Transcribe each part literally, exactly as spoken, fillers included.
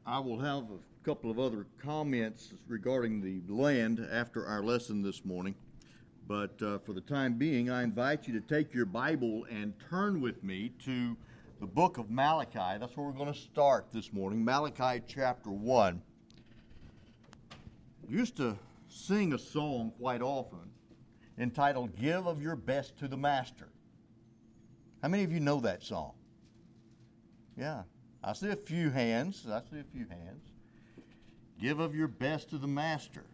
I will have a couple of other comments regarding the land after our lesson this morning. But uh, for the time being, I invite you to take your Bible and turn with me to the book of Malachi. That's where we're going to start this morning, Malachi chapter one. I used to sing a song quite often entitled, "Give of Your Best to the Master." How many of you know that song? Yeah, I see a few hands. I see a few hands. Give of your best to the Master.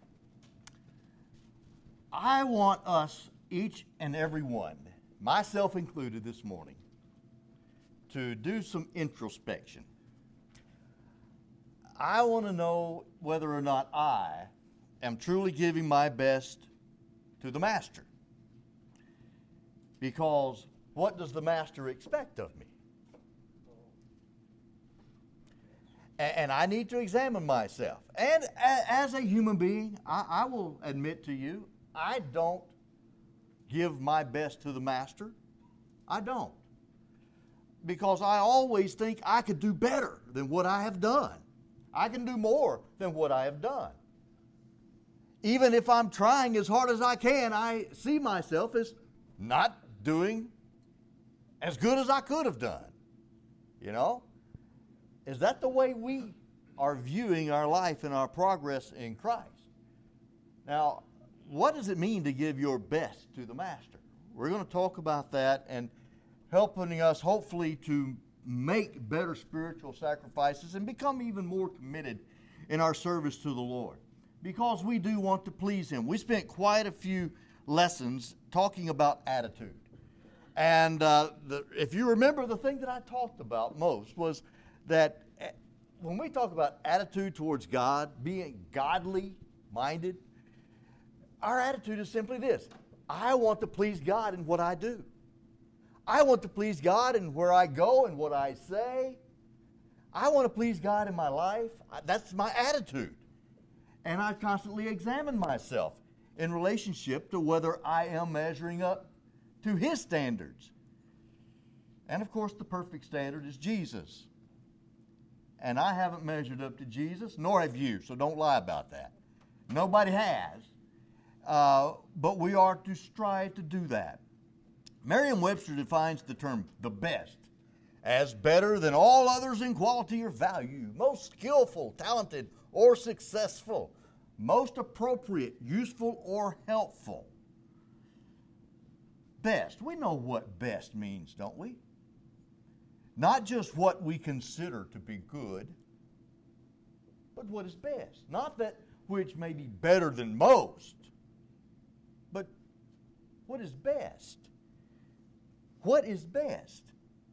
I want us, each and every one, myself included this morning, to do some introspection. I want to know whether or not I am truly giving my best to the Master. Because what does the Master expect of me? And I need to examine myself. And as a human being, I, I will admit to you, I don't give my best to the Master. I don't. Because I always think I could do better than what I have done. I can do more than what I have done. Even if I'm trying as hard as I can, I see myself as not doing as good as I could have done. You know? Is that the way we are viewing our life and our progress in Christ? Now, what does it mean to give your best to the Master? We're going to talk about that and helping us hopefully to make better spiritual sacrifices and become even more committed in our service to the Lord. Because we do want to please Him. We spent quite a few lessons talking about attitude. And uh, the, if you remember, the thing that I talked about most was that when we talk about attitude towards God, being godly minded, our attitude is simply this: I want to please God in what I do. I want to please God in where I go and what I say. I want to please God in my life. That's my attitude. And I constantly examine myself in relationship to whether I am measuring up to His standards. And of course, the perfect standard is Jesus. And I haven't measured up to Jesus, nor have you, so don't lie about that. Nobody has. Uh, but we are to strive to do that. Merriam-Webster defines the term the best as better than all others in quality or value, most skillful, talented, or successful, most appropriate, useful, or helpful. Best. We know what best means, don't we? Not just what we consider to be good, but what is best. Not that which may be better than most, but what is best? What is best?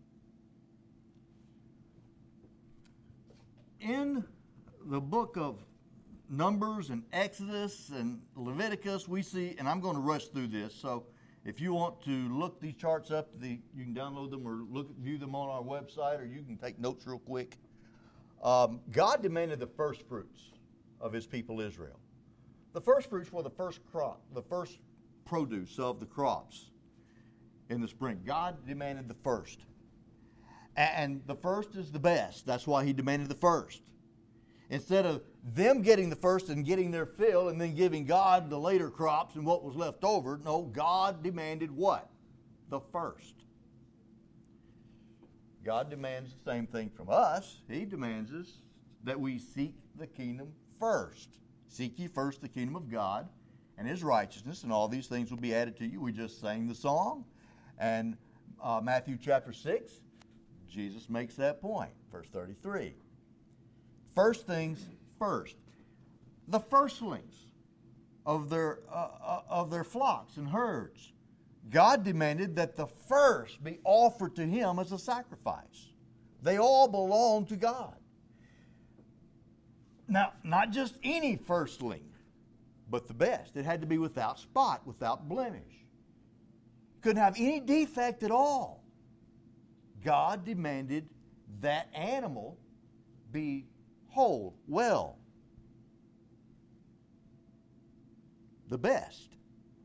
In the book of Numbers and Exodus and Leviticus, we see, and I'm going to rush through this, so if you want to look these charts up, the, you can download them or look view them on our website, or you can take notes real quick. Um, God demanded the first fruits of His people Israel. The first fruits were the first crop, the first produce of the crops in the spring. God demanded the first. And the first is the best. That's why He demanded the first. Instead of them getting the first and getting their fill and then giving God the later crops and what was left over, no, God demanded what? The first. God demands the same thing from us. He demands us that we seek the kingdom first. Seek ye first the kingdom of God and His righteousness, and all these things will be added to you. We just sang the song. And uh, Matthew chapter six, Jesus makes that point, verse thirty-three. First things first. The firstlings of their uh, of their flocks and herds. God demanded that the first be offered to Him as a sacrifice. They all belong to God. Now, not just any firstling, but the best. It had to be without spot, without blemish. Couldn't have any defect at all. God demanded that animal be whole, well, the best.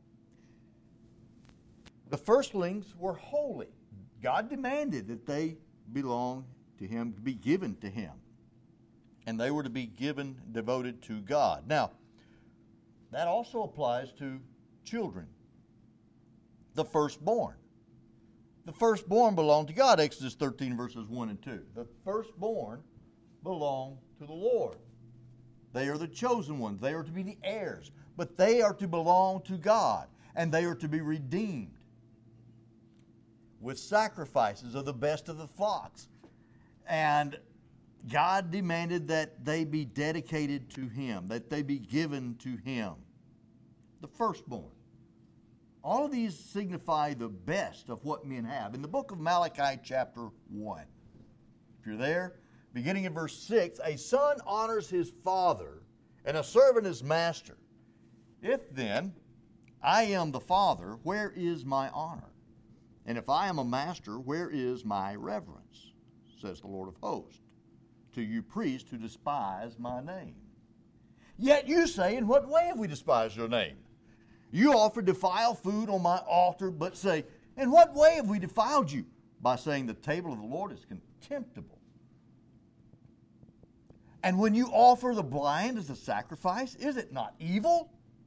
The firstlings were holy. God demanded that they belong to Him, to be given to Him. And they were to be given, devoted to God. Now, that also applies to children. The firstborn. The firstborn belong to God. Exodus thirteen, verses one and two. The firstborn belong to the Lord. They are the chosen ones. They are to be the heirs. But they are to belong to God. And they are to be redeemed with sacrifices of the best of the flocks. And God demanded that they be dedicated to Him, that they be given to Him. The firstborn. All of these signify the best of what men have. In the book of Malachi, chapter one, if you're there, beginning in verse six, a son honors his father, and a servant his master. If then I am the father, where is my honor? And if I am a master, where is my reverence? Says the Lord of hosts. To you priests who despise my name. Yet you say, in what way have we despised your name? You offer defiled food on my altar, but say, in what way have we defiled you? By saying the table of the Lord is contemptible. And when you offer the blind as a sacrifice, is it not evil?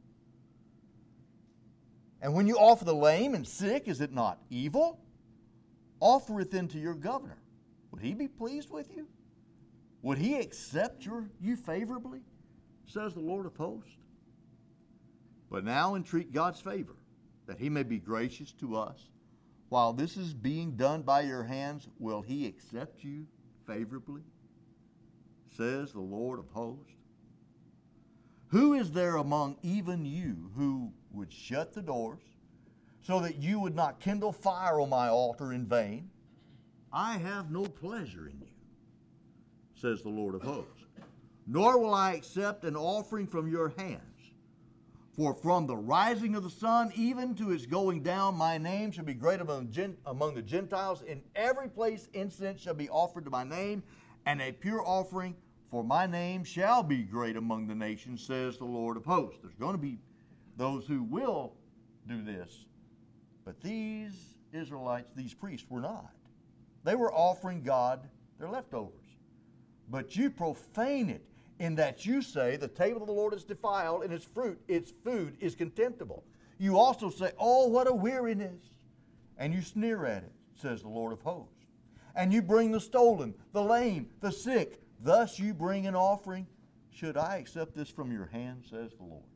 And when you offer the lame and sick, is it not evil? Offer it then to your governor. Would he be pleased with you? Would he accept your, you favorably? Says the Lord of hosts. But now entreat God's favor, that he may be gracious to us. While this is being done by your hands, will he accept you favorably? Says the Lord of hosts. Who is there among even you who would shut the doors, so that you would not kindle fire on my altar in vain? I have no pleasure in you, says the Lord of hosts. Nor will I accept an offering from your hands. For from the rising of the sun even to its going down, my name shall be great among, gen- among the Gentiles. In every place incense shall be offered to my name, and a pure offering for my name shall be great among the nations, says the Lord of hosts. There's going to be those who will do this. But these Israelites, these priests, were not. They were offering God their leftovers. But you profane it, in that you say the table of the Lord is defiled, and its fruit, its food is contemptible. You also say, oh, what a weariness. And you sneer at it, says the Lord of hosts. And you bring the stolen, the lame, the sick. Thus you bring an offering. Should I accept this from your hand, says the Lord?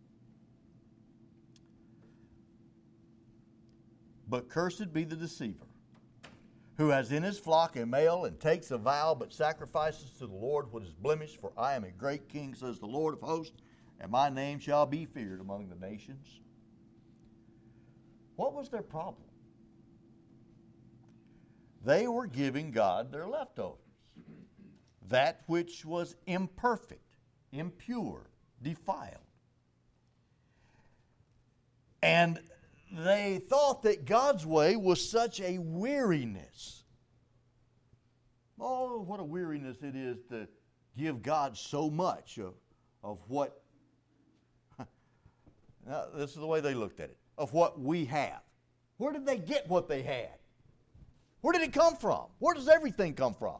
But cursed be the deceiver, who has in his flock a male, and takes a vow, but sacrifices to the Lord what is blemished. For I am a great king, says the Lord of hosts, and my name shall be feared among the nations. What was their problem? They were giving God their leftovers. That which was imperfect, impure, defiled. And they thought that God's way was such a weariness. Oh, what a weariness it is to give God so much of, of what, now, this is the way they looked at it, of what we have. Where did they get what they had? Where did it come from? Where does everything come from?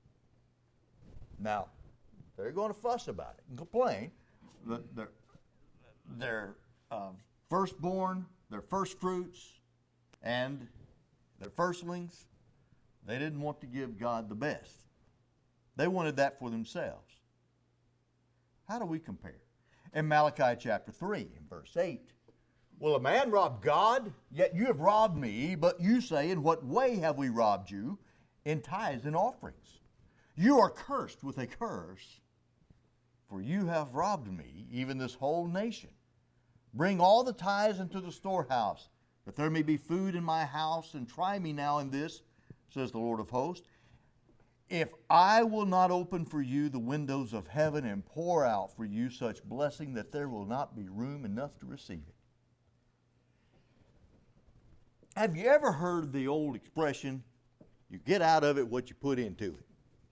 Now, they're going to fuss about it and complain. Their, their uh, firstborn, their first fruits, and their firstlings, they didn't want to give God the best. They wanted that for themselves. How do we compare? In Malachi chapter three, in verse eight, will a man rob God? Yet you have robbed me. But you say, in what way have we robbed you? In tithes and offerings. You are cursed with a curse, for you have robbed me, even this whole nation. Bring all the tithes into the storehouse, that there may be food in my house, and try me now in this, says the Lord of hosts, if I will not open for you the windows of heaven and pour out for you such blessing that there will not be room enough to receive it. Have you ever heard the old expression, you get out of it what you put into it?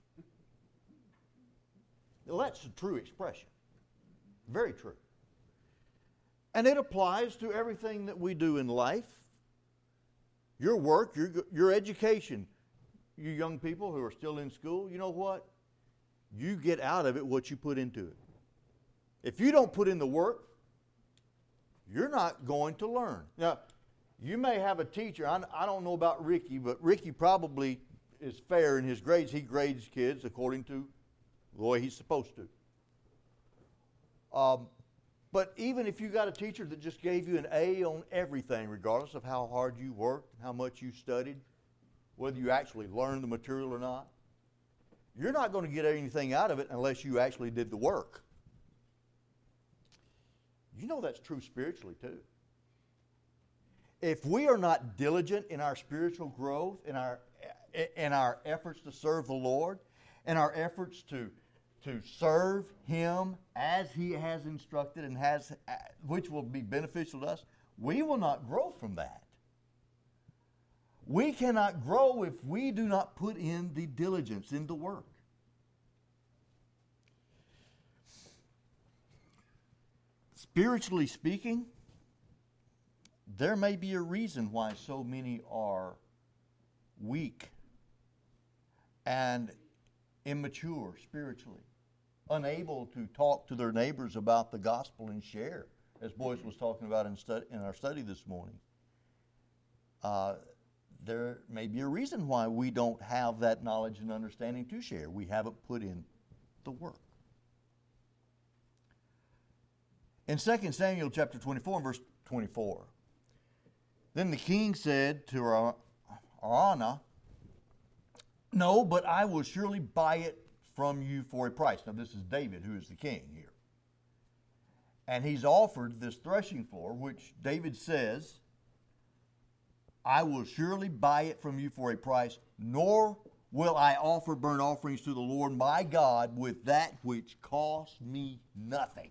Well, that's a true expression. Very true. And it applies to everything that we do in life. Your work, your, your education. You young people who are still in school, you know what? you get out of it what you put into it. If you don't put in the work, you're not going to learn. Now, you may have a teacher. I, I don't know about Ricky, but Ricky probably is fair in his grades. He grades kids according to the way he's supposed to. Um, but even if you got a teacher that just gave you an A on everything, regardless of how hard you worked, how much you studied, whether you actually learned the material or not, you're not going to get anything out of it unless you actually did the work. You know that's true spiritually too. If we are not diligent in our spiritual growth, in our in our efforts to serve the Lord, in our efforts to to serve Him as He has instructed and has, which will be beneficial to us, we will not grow from that. We cannot grow if we do not put in the diligence, in the work. Spiritually speaking, there may be a reason why so many are weak and immature spiritually, unable to talk to their neighbors about the gospel and share, as Boyce was talking about in, stud- in our study this morning. Uh, there may be a reason why we don't have that knowledge and understanding to share. We haven't put in the work. In Second Samuel chapter twenty-four, verse twenty-four, then the king said to Araunah, "No, but I will surely buy it from you for a price." Now this is David who is the king here. And he's offered this threshing floor, which David says, "I will surely buy it from you for a price, nor will I offer burnt offerings to the Lord my God with that which costs me nothing."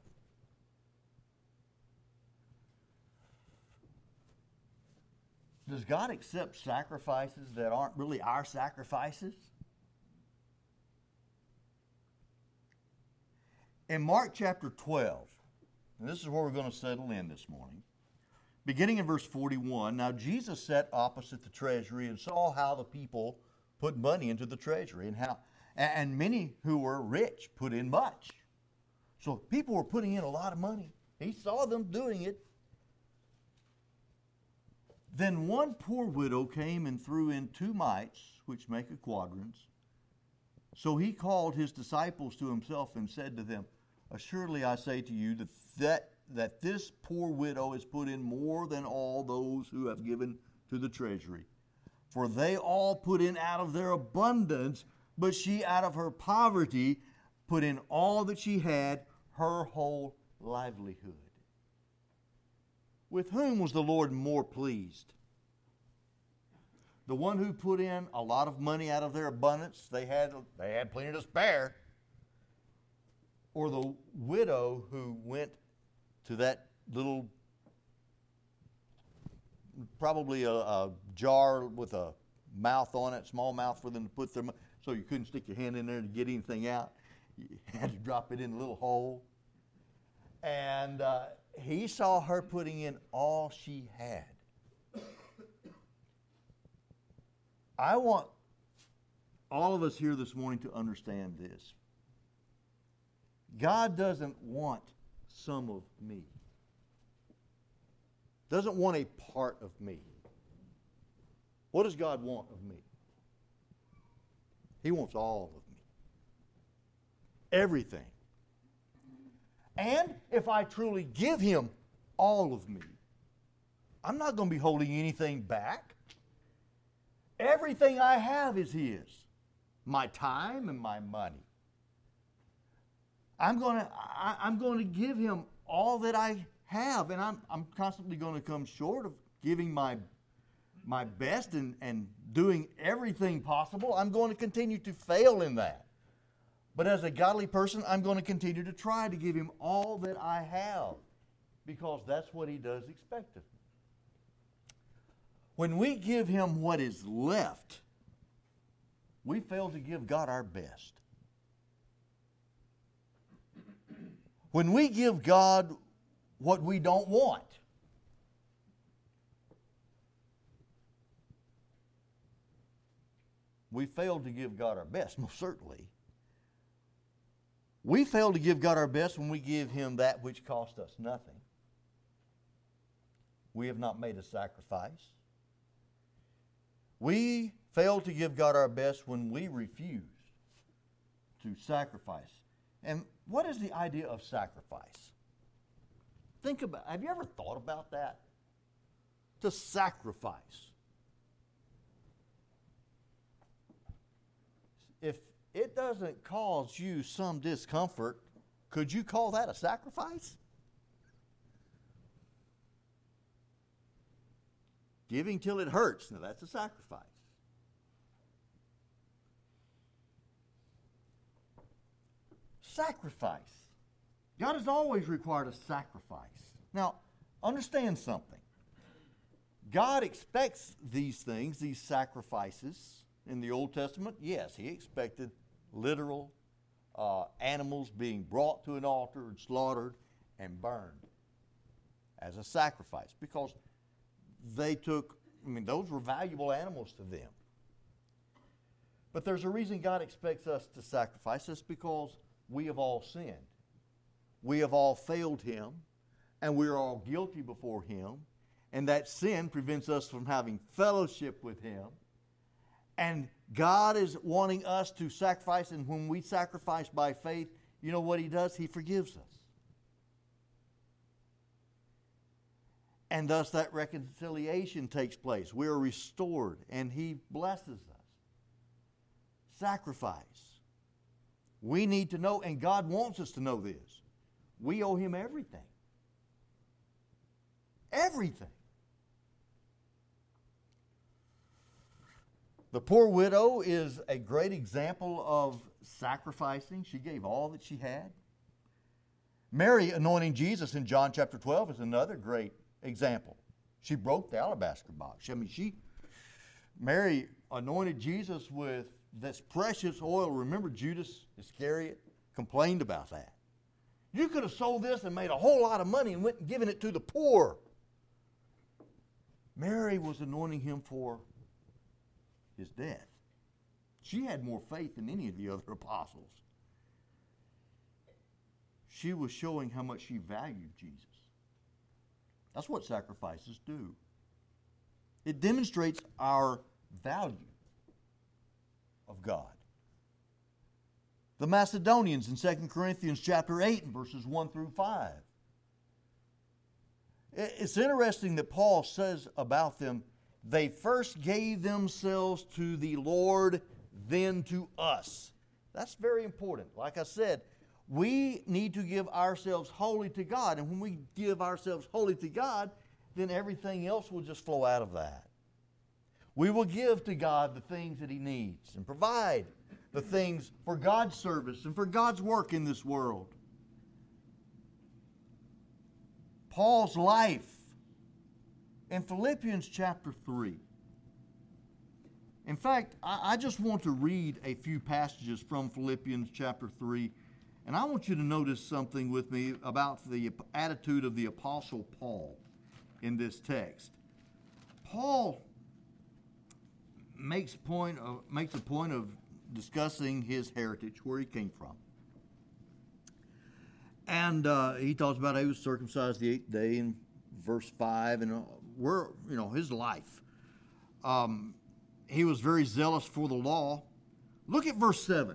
Does God accept sacrifices that aren't really our sacrifices? In Mark chapter twelve, and this is where we're going to settle in this morning, beginning in verse forty-one, now Jesus sat opposite the treasury and saw how the people put money into the treasury, and how and many who were rich put in much. So people were putting in a lot of money. He saw them doing it. Then one poor widow came and threw in two mites, which make a quadrans. So he called his disciples to himself and said to them, "Assuredly I say to you that, that, that this poor widow has put in more than all those who have given to the treasury. For they all put in out of their abundance, but she out of her poverty put in all that she had, her whole livelihood." With whom was the Lord more pleased? The one who put in a lot of money out of their abundance, they had, they had plenty to spare, or the widow who went to that little, probably a, a jar with a mouth on it, small mouth for them to put their money, so you couldn't stick your hand in there to get anything out. You had to drop it in a little hole. And uh, he saw her putting in all she had. I want all of us here this morning to understand this. God doesn't want some of me. Doesn't want a part of me. What does God want of me? He wants all of me. Everything. And if I truly give Him all of me, I'm not going to be holding anything back. Everything I have is His. My time and my money. I'm going to, I, I'm going to give Him all that I have, and I'm, I'm constantly going to come short of giving my, my best and, and doing everything possible. I'm going to continue to fail in that. But as a godly person, I'm going to continue to try to give Him all that I have, because that's what He does expect of me. When we give Him what is left, we fail to give God our best. When we give God what we don't want, we fail to give God our best, most certainly. We fail to give God our best when we give Him that which cost us nothing. We have not made a sacrifice. We fail to give God our best when we refuse to sacrifice. And what is the idea of sacrifice? Think about, have you ever thought about that? To sacrifice. If it doesn't cause you some discomfort, could you call that a sacrifice? Giving till it hurts, now that's a sacrifice. Sacrifice. God has always required a sacrifice. Now, understand something. God expects these things, these sacrifices. In the Old Testament, yes, He expected literal uh, animals being brought to an altar and slaughtered and burned as a sacrifice, because they took, I mean, those were valuable animals to them. But there's a reason God expects us to sacrifice. It's because we have all sinned. We have all failed Him, and we are all guilty before Him, and that sin prevents us from having fellowship with Him. And God is wanting us to sacrifice, and when we sacrifice by faith, you know what He does? He forgives us. And thus that reconciliation takes place. We are restored, and He blesses us. Sacrifice. We need to know, and God wants us to know this. We owe Him everything. Everything. The poor widow is a great example of sacrificing. She gave all that she had. Mary anointing Jesus in John chapter twelve is another great example. She broke the alabaster box. I mean, she, Mary anointed Jesus with this precious oil. Remember, Judas Iscariot complained about that. You could have sold this and made a whole lot of money and went and given it to the poor. Mary was anointing Him for His death. She had more faith than any of the other apostles. She was showing how much she valued Jesus. That's what sacrifices do. It demonstrates our value of God. The Macedonians in Second Corinthians chapter eight and verses one through five. It's interesting that Paul says about them, they first gave themselves to the Lord, then to us. That's very important. Like I said, we need to give ourselves wholly to God. And when we give ourselves wholly to God, then everything else will just flow out of that. We will give to God the things that He needs and provide the things for God's service and for God's work in this world. Paul's life in Philippians chapter three. In fact, I, I just want to read a few passages from Philippians chapter three, and I want you to notice something with me about the attitude of the Apostle Paul in this text. Paul makes point of, makes a point of discussing his heritage, where he came from. And uh, he talks about how he was circumcised the eighth day in verse five, and uh, where, you know, his life. Um, he was very zealous for the law. Look at verse seven.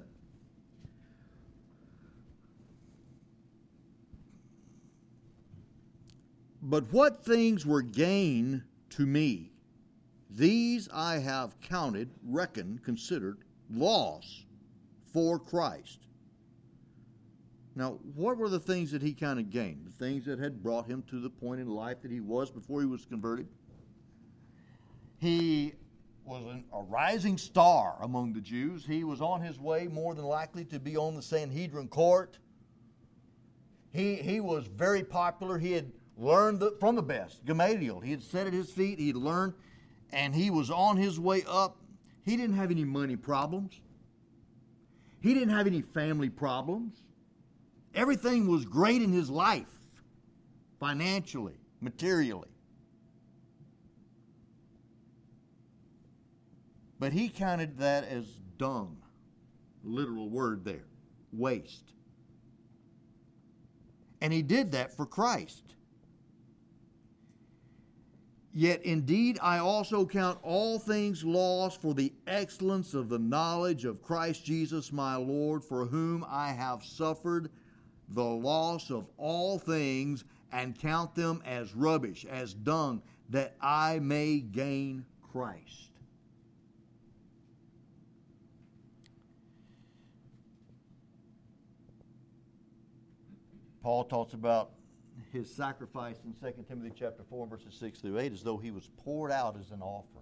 But what things were gain to me, these I have counted, reckoned, considered loss for Christ. Now, what were the things that he kind of gained? The things that had brought him to the point in life that he was before he was converted. He was an, a rising star among the Jews. He was on his way, more than likely, to be on the Sanhedrin court. He, he was very popular. He had learned the, from the best, Gamaliel. He had sat at his feet. He had learned, and he was on his way up. He didn't have any money problems. He didn't have any family problems. Everything was great in his life, financially, materially. But he counted that as dung, literal word there, waste. And he did that for Christ. Yet indeed I also count all things lost for the excellence of the knowledge of Christ Jesus my Lord, for whom I have suffered the loss of all things, and count them as rubbish, as dung, that I may gain Christ. Paul talks about his sacrifice in Second Timothy chapter four, verses six through eight, as though he was poured out as an offering.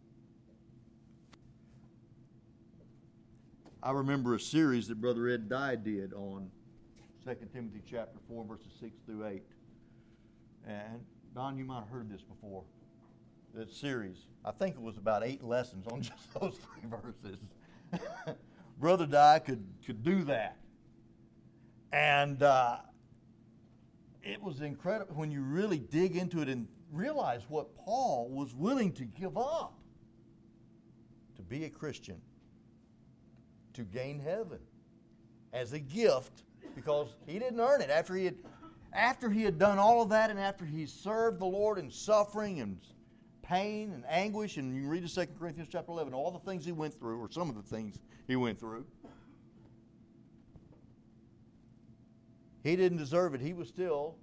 I remember a series that Brother Ed Dye did on Second Timothy chapter four, verses six through eight. And Don, you might have heard this before. That series, I think it was about eight lessons on just those three verses. Brother Dye could, could do that. And uh, it was incredible when you really dig into it and realize what Paul was willing to give up to be a Christian, to gain heaven as a gift, because he didn't earn it. After he had, after he had done all of that, and after he served the Lord in suffering and pain and anguish, and you can read in Second Corinthians chapter eleven, all the things he went through, or some of the things he went through, he didn't deserve it. He was still,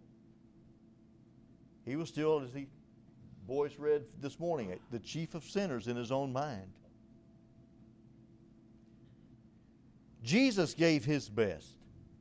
he was still, as the voice read this morning, the chief of sinners in his own mind. Jesus gave his best.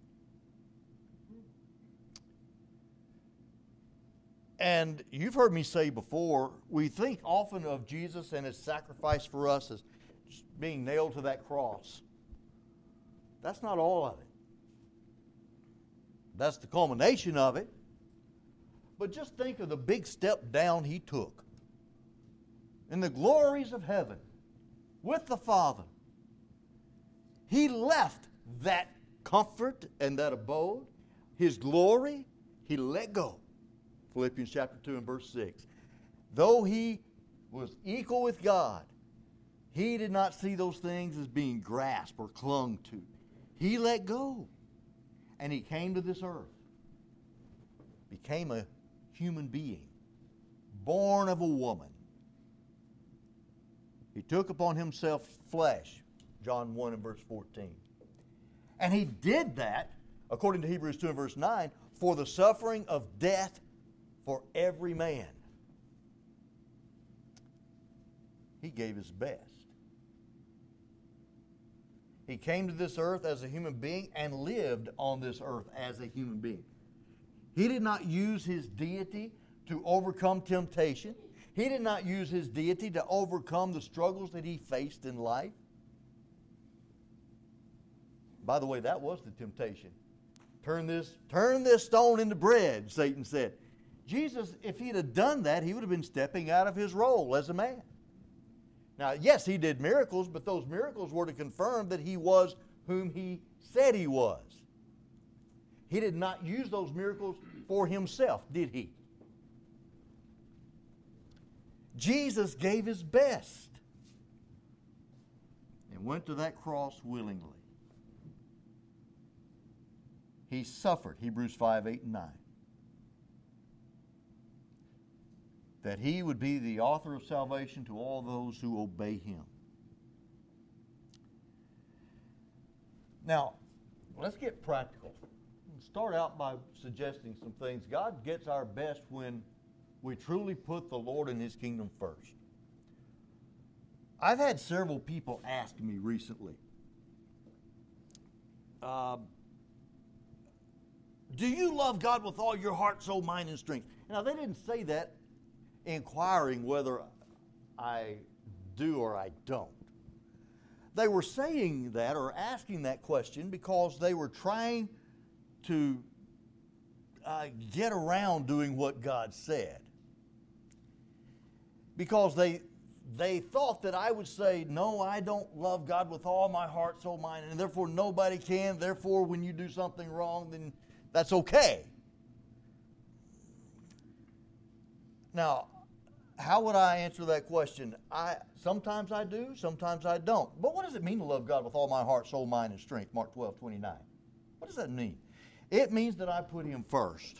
And you've heard me say before, we think often of Jesus and his sacrifice for us as being nailed to that cross. That's not all of it. That's the culmination of it. But just think of the big step down he took in the glories of heaven with the Father. He left that comfort and that abode, his glory, he let go. Philippians chapter two and verse six. Though he was equal with God, he did not see those things as being grasped or clung to. He let go. And he came to this earth, became a human being, born of a woman. He took upon himself flesh, John one and verse fourteen. And he did that, according to Hebrews two and verse nine, for the suffering of death for every man. He gave his best. He came to this earth as a human being and lived on this earth as a human being. He did not use his deity to overcome temptation. He did not use his deity to overcome the struggles that he faced in life. By the way, that was the temptation. Turn this, turn this stone into bread, Satan said. Jesus, if he'd have done that, he would have been stepping out of his role as a man. Now, yes, he did miracles, but those miracles were to confirm that he was whom he said he was. He did not use those miracles for himself, did he? Jesus gave his best and went to that cross willingly. He suffered, Hebrews five, eight, and nine. That he would be the author of salvation to all those who obey him. Now, let's get practical. Start out by suggesting some things. God gets our best when we truly put the Lord and his kingdom first. I've had several people ask me recently, uh, do you love God with all your heart, soul, mind, and strength? Now, they didn't say that inquiring whether I do or I don't. They were saying that or asking that question because they were trying to uh, get around doing what God said. Because they they thought that I would say, no, I don't love God with all my heart, soul, mind, and therefore nobody can. Therefore, when you do something wrong, then that's okay. Now, how would I answer that question? I sometimes I do, sometimes I don't. But what does it mean to love God with all my heart, soul, mind, and strength? Mark twelve, twenty-nine. What does that mean? It means that I put Him first.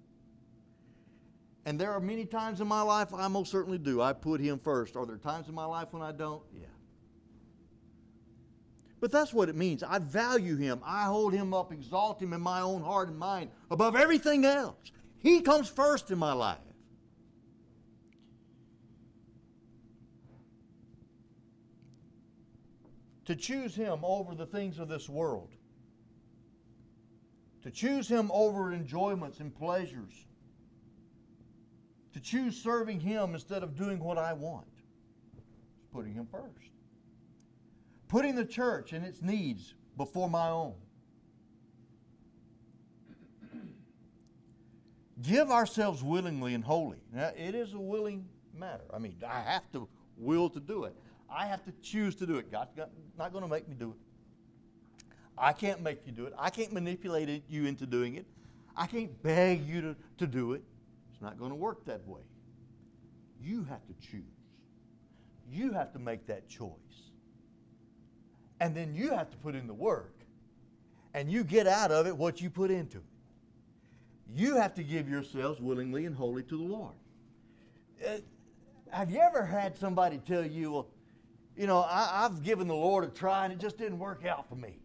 And there are many times in my life I most certainly do. I put Him first. Are there times in my life when I don't? Yeah. But that's what it means. I value Him. I hold Him up, exalt Him in my own heart and mind above everything else. He comes first in my life. To choose Him over the things of this world. To choose Him over enjoyments and pleasures. To choose serving Him instead of doing what I want. Putting Him first. Putting the church and its needs before my own. Give ourselves willingly and wholly. Now, it is a willing matter. I mean, I have to will to do it. I have to choose to do it. God's not going to make me do it. I can't make you do it. I can't manipulate it, you into doing it. I can't beg you to, to do it. It's not going to work that way. You have to choose. You have to make that choice. And then you have to put in the work. And you get out of it what you put into it. You have to give yourselves willingly and wholly to the Lord. Uh, have you ever had somebody tell you, well, you know, I, I've given the Lord a try and it just didn't work out for me?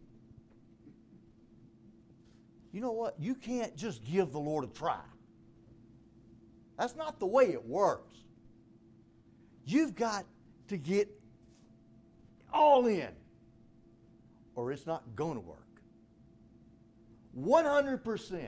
You know what? You can't just give the Lord a try. That's not the way it works. You've got to get all in, or it's not going to work. one hundred percent.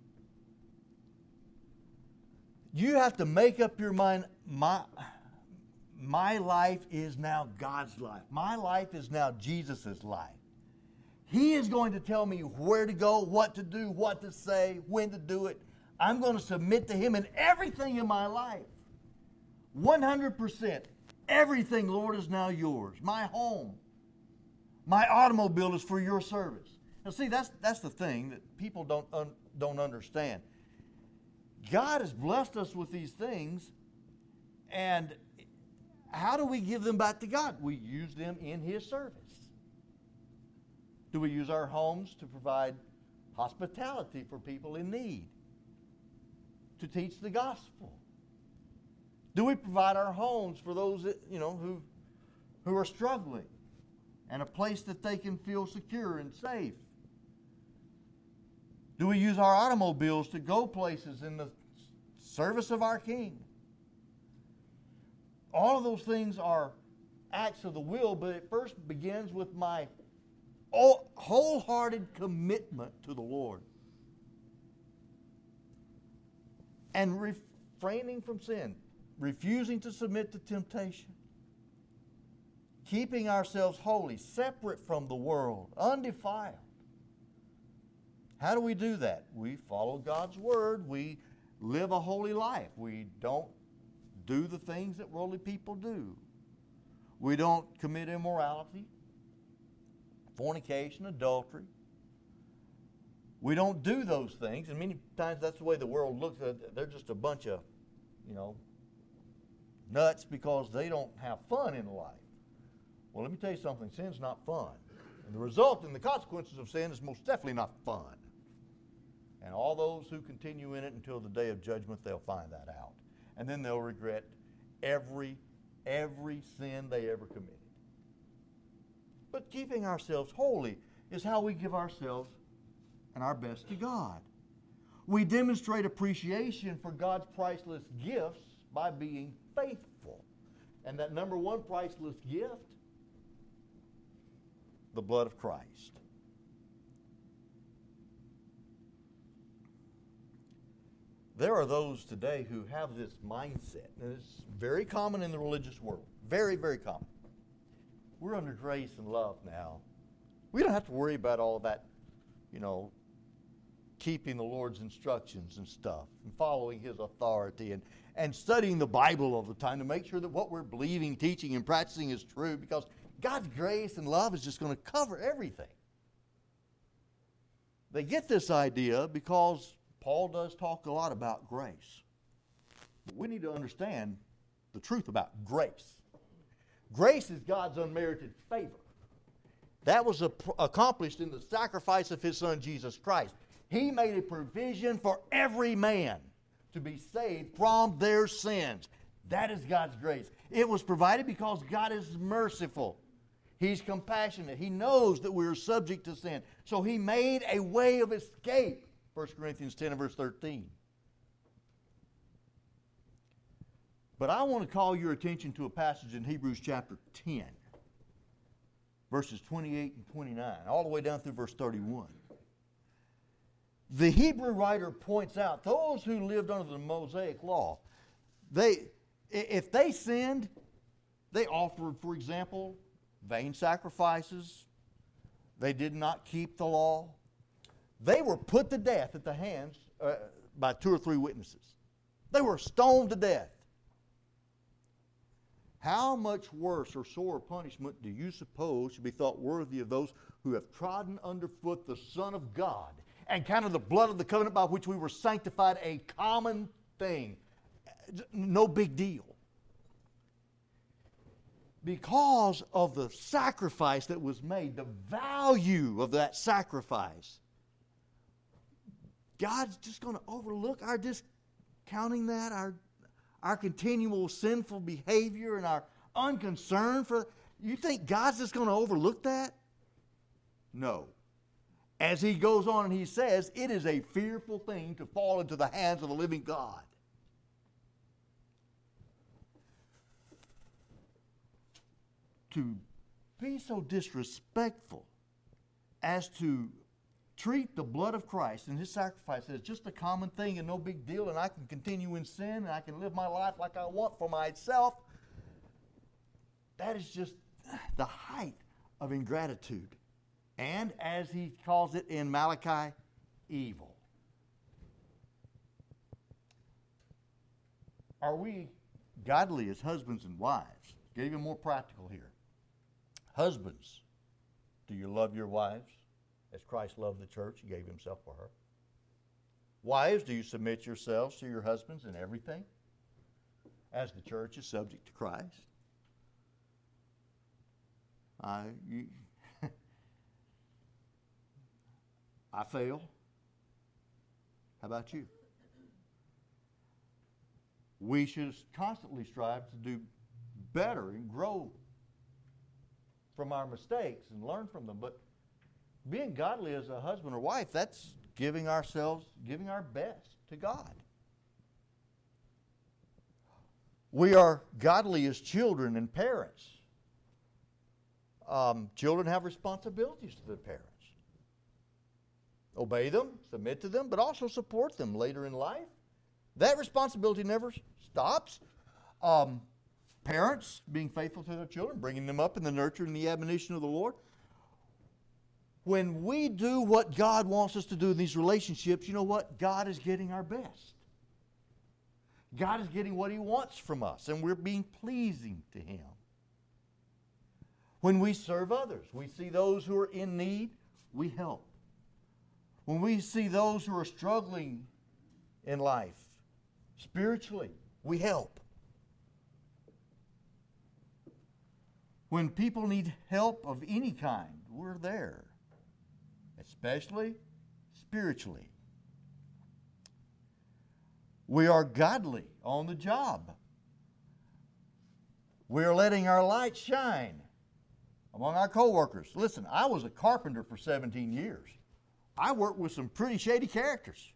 You have to make up your mind, my, my life is now God's life. My life is now Jesus' life. He is going to tell me where to go, what to do, what to say, when to do it. I'm going to submit to Him in everything in my life. one hundred percent. Everything, Lord, is now yours. My home, my automobile is for your service. Now, see, that's that's the thing that people don't un, don't understand. God has blessed us with these things, and how do we give them back to God? We use them in His service. Do we use our homes to provide hospitality for people in need? To teach the gospel? Do we provide our homes for those that, you know, who, who are struggling, and a place that they can feel secure and safe? Do we use our automobiles to go places in the service of our King? All of those things are acts of the will, but it first begins with my wholehearted commitment to the Lord. And refraining from sin, refusing to submit to temptation, keeping ourselves holy, separate from the world, undefiled. How do we do that? We follow God's Word. We live a holy life. We don't do the things that worldly people do. We don't commit immorality, fornication, adultery. We don't do those things, and many times that's the way the world looks at it. They're just a bunch of, you know, nuts because they don't have fun in life. Well, let me tell you something. Sin's not fun. And the result and the consequences of sin is most definitely not fun. And all those who continue in it until the day of judgment, they'll find that out. And then they'll regret every, every sin they ever committed. But keeping ourselves holy is how we give ourselves and our best to God. We demonstrate appreciation for God's priceless gifts by being faithful. And that number one priceless gift, the blood of Christ. There are those today who have this mindset, and it's very common in the religious world. Very, very common. We're under grace and love now. We don't have to worry about all that, you know, keeping the Lord's instructions and stuff, and following His authority, and, and studying the Bible all the time to make sure that what we're believing, teaching, and practicing is true, because God's grace and love is just going to cover everything. They get this idea because Paul does talk a lot about grace. But we need to understand the truth about grace. Grace is God's unmerited favor. That was a, accomplished in the sacrifice of His Son, Jesus Christ. He made a provision for every man to be saved from their sins. That is God's grace. It was provided because God is merciful. He's compassionate. He knows that we are subject to sin. So He made a way of escape. First Corinthians ten and verse thirteen. But I want to call your attention to a passage in Hebrews chapter ten, verses twenty-eight and twenty-nine, all the way down through verse thirty-one. The Hebrew writer points out those who lived under the Mosaic law, they, if they sinned, they offered, for example, vain sacrifices. They did not keep the law. They were put to death at the hands uh, by two or three witnesses. They were stoned to death. How much worse or sorer punishment do you suppose should be thought worthy of those who have trodden underfoot the Son of God and counted the blood of the covenant by which we were sanctified a common thing? No big deal. Because of the sacrifice that was made, the value of that sacrifice, God's just going to overlook our discounting that, our our continual sinful behavior and our unconcern for. You think God's just going to overlook that? No. As he goes on and he says, it is a fearful thing to fall into the hands of the living God. To be so disrespectful as to treat the blood of Christ and His sacrifice as just a common thing and no big deal, and I can continue in sin and I can live my life like I want for myself, that is just the height of ingratitude. And as he calls it in Malachi, evil. Are we godly as husbands and wives? Get even more practical here. Husbands, do you love your wives as Christ loved the church and gave Himself for her? Wives, do you submit yourselves to your husbands in everything as the church is subject to Christ? I, you, I fail. How about you? We should constantly strive to do better and grow from our mistakes and learn from them. But being godly as a husband or wife, that's giving ourselves, giving our best to God. We are godly as children and parents. Um, children have responsibilities to their parents. Obey them, submit to them, but also support them later in life. That responsibility never stops. Um, parents being faithful to their children, bringing them up in the nurture and the admonition of the Lord. When we do what God wants us to do in these relationships, you know what? God is getting our best. God is getting what He wants from us, and we're being pleasing to Him. When we serve others, we see those who are in need, we help. When we see those who are struggling in life, spiritually, we help. When people need help of any kind, we're there, especially spiritually. We are godly on the job. We are letting our light shine among our co-workers. Listen, I was a carpenter for seventeen years. I worked with some pretty shady characters.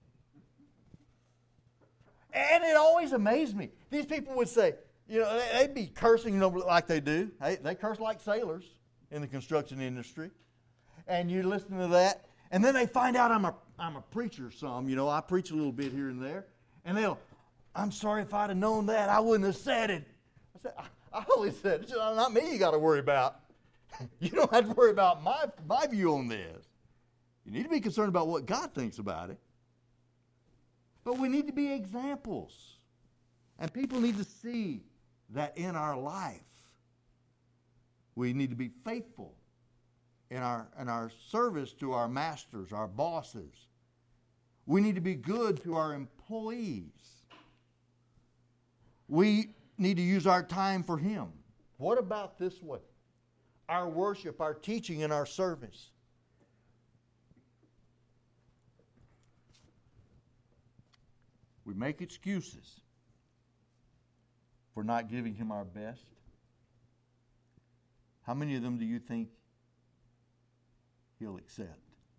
And it always amazed me. These people would say, you know, they'd be cursing, you know, like they do. They, they curse like sailors in the construction industry. And you listen to that. And then they find out I'm a, I'm a preacher some. You know, I preach a little bit here and there. And they'll, I'm sorry if I'd have known that, I wouldn't have said it. I said, I, I always said, it's not me you got to worry about. You don't have to worry about my, my view on this. You need to be concerned about what God thinks about it. But we need to be examples. And people need to see that in our life. We need to be faithful in our, in our service to our masters, our bosses. We need to be good to our employees. We need to use our time for Him. What about this one? Our worship, our teaching, and our service. We make excuses for not giving Him our best. How many of them do you think He'll accept?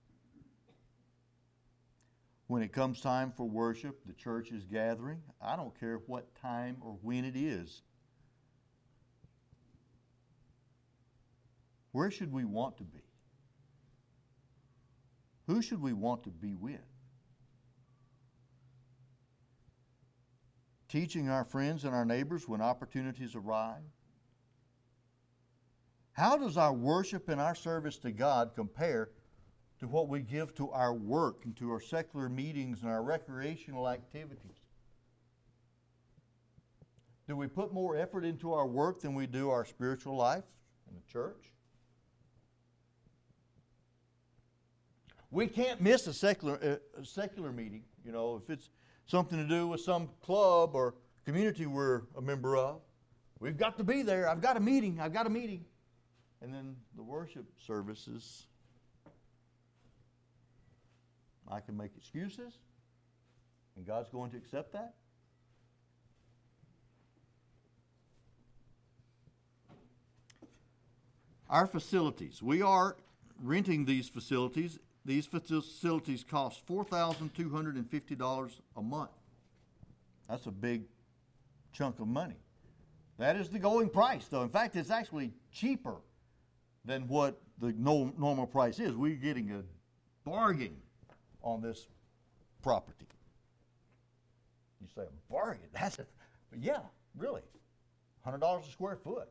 When it comes time for worship, the church is gathering. I don't care what time or when it is. Where should we want to be? Who should we want to be with? Teaching our friends and our neighbors when opportunities arise? How does our worship and our service to God compare to what we give to our work and to our secular meetings and our recreational activities? Do we put more effort into our work than we do our spiritual life in the church? We can't miss a secular uh, secular meeting, you know, if it's something to do with some club or community we're a member of. We've got to be there. I've got a meeting. I've got a meeting. And then the worship services, I can make excuses, and God's going to accept that. Our facilities. We are renting these facilities. These facilities cost four thousand two hundred fifty dollars a month. That's a big chunk of money. That is the going price, though. In fact, it's actually cheaper than what the no, normal price is. We're getting a bargain on this property. You say, a bargain? That's it. But yeah, really. one hundred dollars a square foot.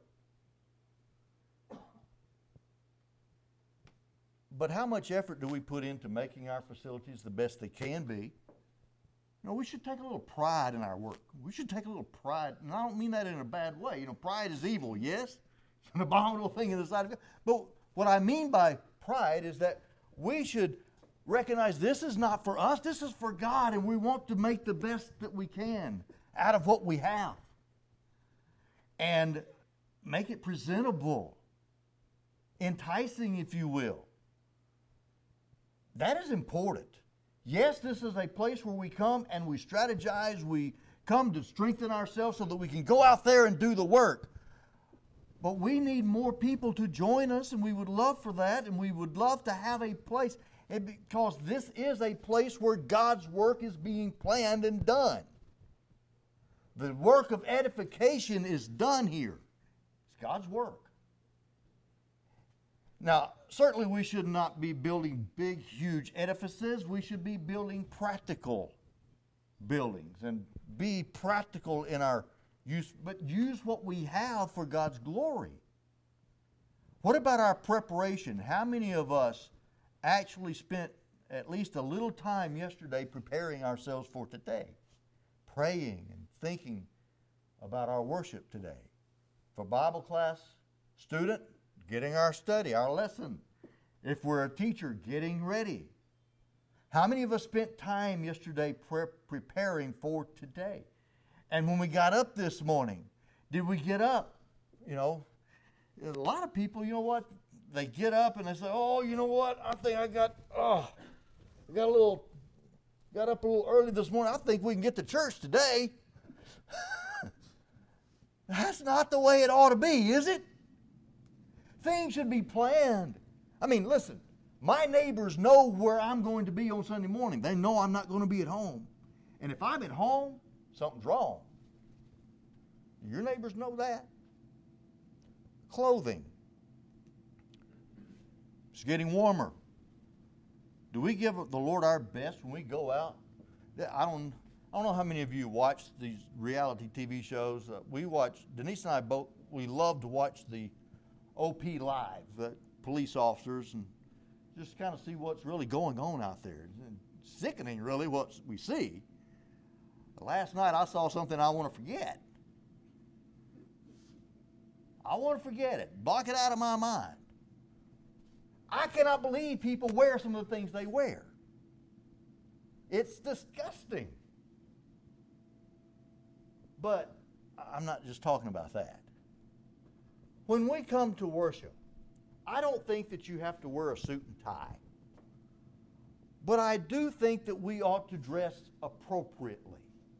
But how much effort do we put into making our facilities the best they can be? You know, we should take a little pride in our work. We should take a little pride, and I don't mean that in a bad way. You know, pride is evil, yes? It's an abominable thing in the sight of God. But what I mean by pride is that we should recognize this is not for us, this is for God, and we want to make the best that we can out of what we have. And make it presentable, enticing, if you will. That is important. Yes, this is a place where we come and we strategize, we come to strengthen ourselves so that we can go out there and do the work. But we need more people to join us, and we would love for that, and we would love to have a place, and because this is a place where God's work is being planned and done. The work of edification is done here. It's God's work. Now, certainly we should not be building big, huge edifices. We should be building practical buildings and be practical in our use, but use what we have for God's glory. What about our preparation? How many of us actually spent at least a little time yesterday preparing ourselves for today, praying and thinking about our worship today? For Bible class student, getting our study, our lesson. If we're a teacher, getting ready. How many of us spent time yesterday pre- preparing for today? And when we got up this morning, did we get up? You know, a lot of people, you know what? They get up and they say, oh, you know what? I think I got, oh, I got a little, got up a little early this morning. I think we can get to church today. That's not the way it ought to be, is it? Things should be planned. I mean, listen, my neighbors know where I'm going to be on Sunday morning. They know I'm not going to be at home. And if I'm at home, something's wrong. Your neighbors know that. Clothing. It's getting warmer. Do we give the Lord our best when we go out? I don't, I don't know how many of you watch these reality T V shows. Uh, we watch, Denise and I both, we love to watch the O P Live, the police officers, and just kind of see what's really going on out there. It's sickening, really, what we see. Last night I saw something I want to forget. I want to forget it. Block it out of my mind. I cannot believe people wear some of the things they wear. It's disgusting. But I'm not just talking about that. When we come to worship, I don't think that you have to wear a suit and tie. But I do think that we ought to dress appropriately.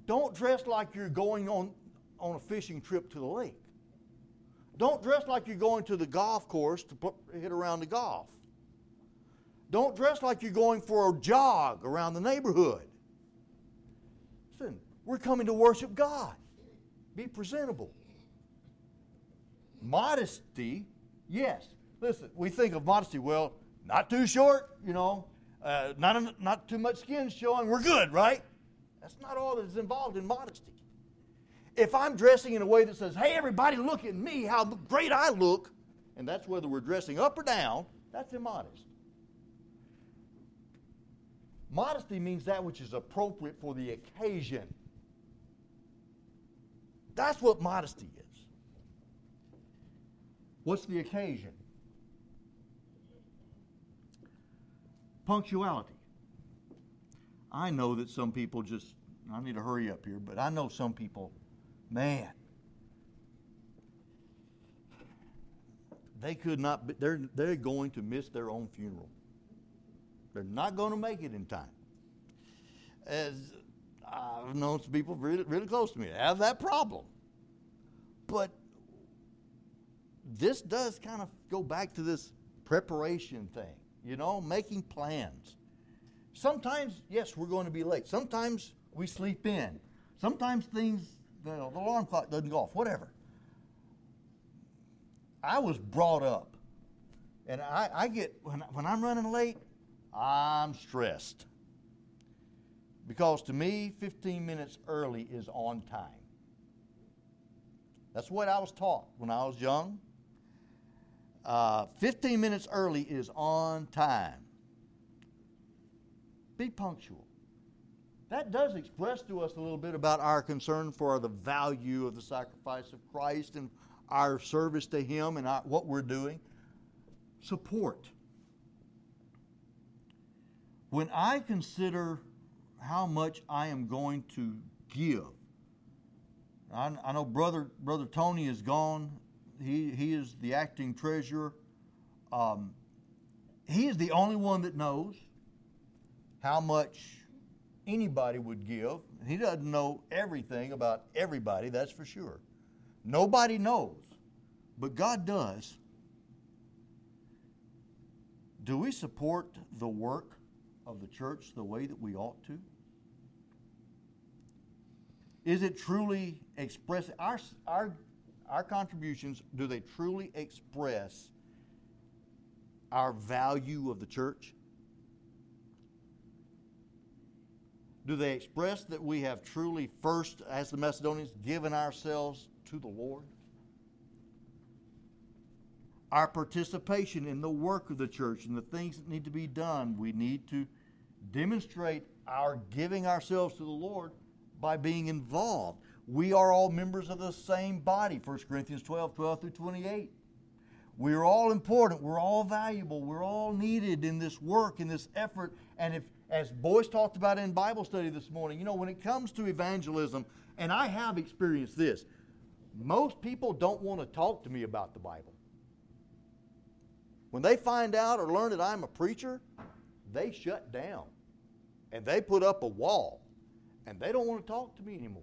Don't dress like you're going on, on a fishing trip to the lake. Don't dress like you're going to the golf course to put, hit around the golf. Don't dress like you're going for a jog around the neighborhood. Listen, we're coming to worship God. Be presentable. Modesty, yes. Listen, we think of modesty, well, not too short, you know, uh, not, not too much skin showing, we're good, right? That's not all that's involved in modesty. If I'm dressing in a way that says, hey, everybody, look at me, how great I look, and that's whether we're dressing up or down, that's immodest. Modesty means that which is appropriate for the occasion. That's what modesty is. What's the occasion? Punctuality. I know that some people just, I need to hurry up here, but I know some people, man, they could not, be, they're, they're going to miss their own funeral. They're not going to make it in time. As I've known some people really, really close to me that have that problem. But this does kind of go back to this preparation thing, you know, making plans. Sometimes, yes, we're going to be late. Sometimes we sleep in. Sometimes things, you know, the alarm clock doesn't go off, whatever. I was brought up, and I, I get, when, when I'm running late, I'm stressed. Because to me, fifteen minutes early is on time. That's what I was taught when I was young. Uh, fifteen minutes early is on time. Be punctual. That does express to us a little bit about our concern for the value of the sacrifice of Christ and our service to Him and our, what we're doing. Support. When I consider how much I am going to give, I, I know Brother Brother Tony is gone. He he is the acting treasurer. Um, he is the only one that knows how much anybody would give. He doesn't know everything about everybody, that's for sure. Nobody knows, but God does. Do we support the work of the church the way that we ought to? Is it truly express our our our contributions? Do they truly express our value of the church? Do they express that we have truly first, as the Macedonians, given ourselves to the Lord? Our participation in the work of the church and the things that need to be done, we need to demonstrate our giving ourselves to the Lord by being involved. We are all members of the same body, First Corinthians twelve, twelve through twenty-eight. We are all important. We're all valuable. We're all needed in this work, in this effort. And if, as Boyce talked about in Bible study this morning, you know, when it comes to evangelism, and I have experienced this, most people don't want to talk to me about the Bible. When they find out or learn that I'm a preacher, they shut down. And they put up a wall. And they don't want to talk to me anymore.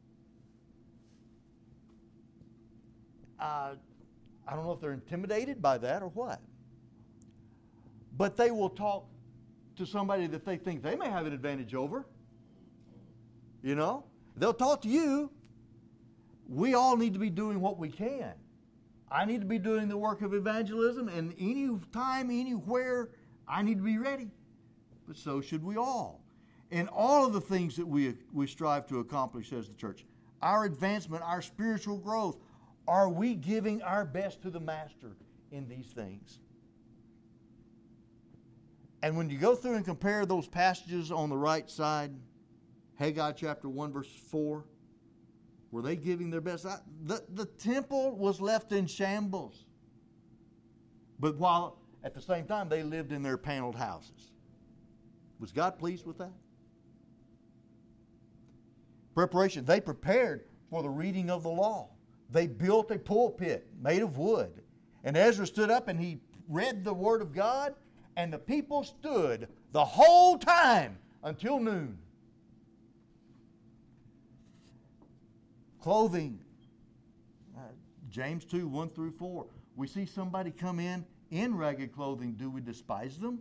Uh, I don't know if they're intimidated by that or what. But they will talk to somebody that they think they may have an advantage over. You know? They'll talk to you. We all need to be doing what we can. I need to be doing the work of evangelism, and any time, anywhere, I need to be ready. But so should we all. In all of the things that we, we strive to accomplish as the church, our advancement, our spiritual growth, are we giving our best to the Master in these things? And when you go through and compare those passages on the right side, Haggai chapter one, verse four, were they giving their best? The, the temple was left in shambles. But while at the same time they lived in their paneled houses. Was God pleased with that? Preparation. They prepared for the reading of the law. They built a pulpit made of wood. And Ezra stood up and he read the Word of God, and the people stood the whole time until noon. Clothing. Uh, James two, one through four. We see somebody come in in ragged clothing. Do we despise them?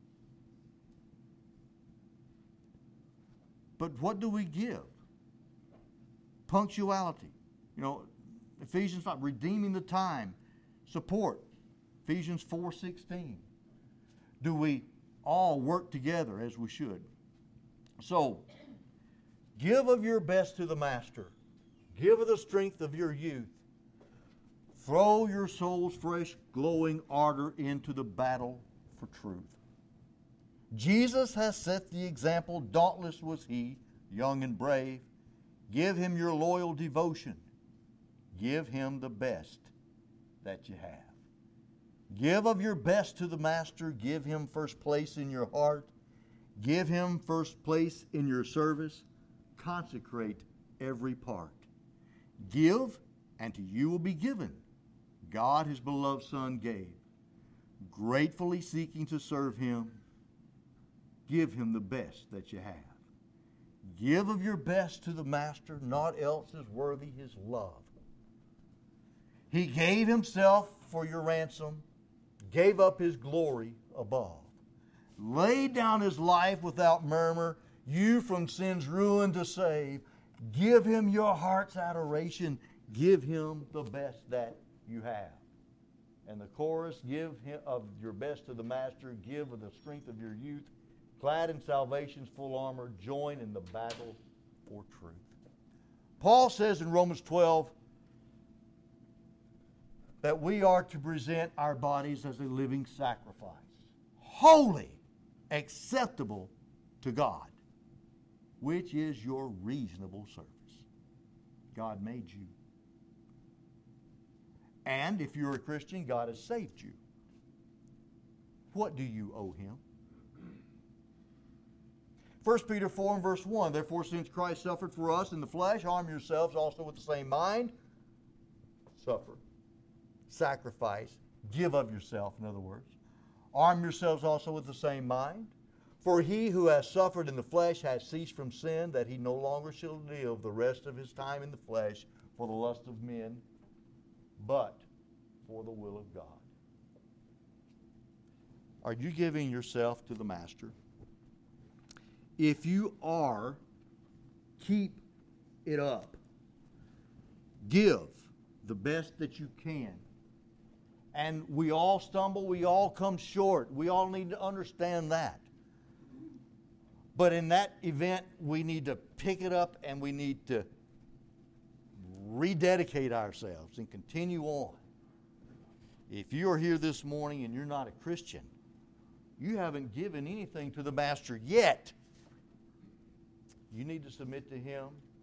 But what do we give? Punctuality. You know, Ephesians five, redeeming the time. Support. Ephesians four sixteen. Do we all work together as we should? So, give of your best to the Master. Give of the strength of your youth. Throw your soul's fresh, glowing ardor into the battle for truth. Jesus has set the example. Dauntless was he, young and brave. Give him your loyal devotion. Give him the best that you have. Give of your best to the Master. Give him first place in your heart. Give him first place in your service. Consecrate every part. Give, and to you will be given. God, his beloved Son, gave. Gratefully seeking to serve him, give him the best that you have. Give of your best to the Master. Naught else is worthy his love. He gave himself for your ransom, gave up his glory above, laid down his life without murmur, you from sin's ruin to save. Give him your heart's adoration. Give him the best that you have. And the chorus, give him of your best to the Master, give of the strength of your youth, clad in salvation's full armor, join in the battle for truth. Paul says in Romans twelve that we are to present our bodies as a living sacrifice, holy, acceptable to God, which is your reasonable service. God made you. And if you're a Christian, God has saved you. What do you owe him? First Peter four and verse one, therefore since Christ suffered for us in the flesh, arm yourselves also with the same mind. Suffer. Sacrifice. Give of yourself, in other words. Arm yourselves also with the same mind. For he who has suffered in the flesh has ceased from sin, that he no longer shall live the rest of his time in the flesh for the lust of men, but for the will of God. Are you giving yourself to the Master? If you are, keep it up. Give the best that you can. And we all stumble, we all come short. We all need to understand that. But in that event, we need to pick it up and we need to rededicate ourselves and continue on. If you are here this morning and you're not a Christian, you haven't given anything to the Master yet. You need to submit to him.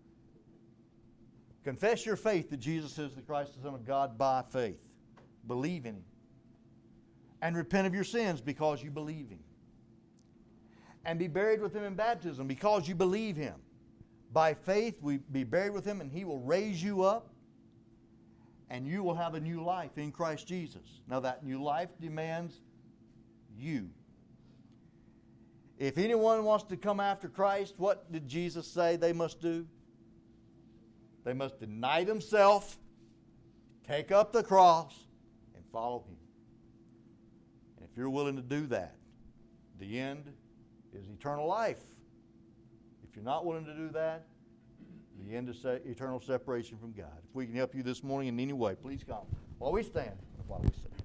Confess your faith that Jesus is the Christ, the Son of God, by faith. Believe in him. And repent of your sins because you believe him. And be buried with him in baptism because you believe him. By faith, we be buried with him and he will raise you up and you will have a new life in Christ Jesus. Now that new life demands you. If anyone wants to come after Christ, what did Jesus say they must do? They must deny themselves, take up the cross, and follow him. And if you're willing to do that, the end is eternal life. If you're not willing to do that, the end is se- eternal separation from God. If we can help you this morning in any way, please come while we stand, while we sing.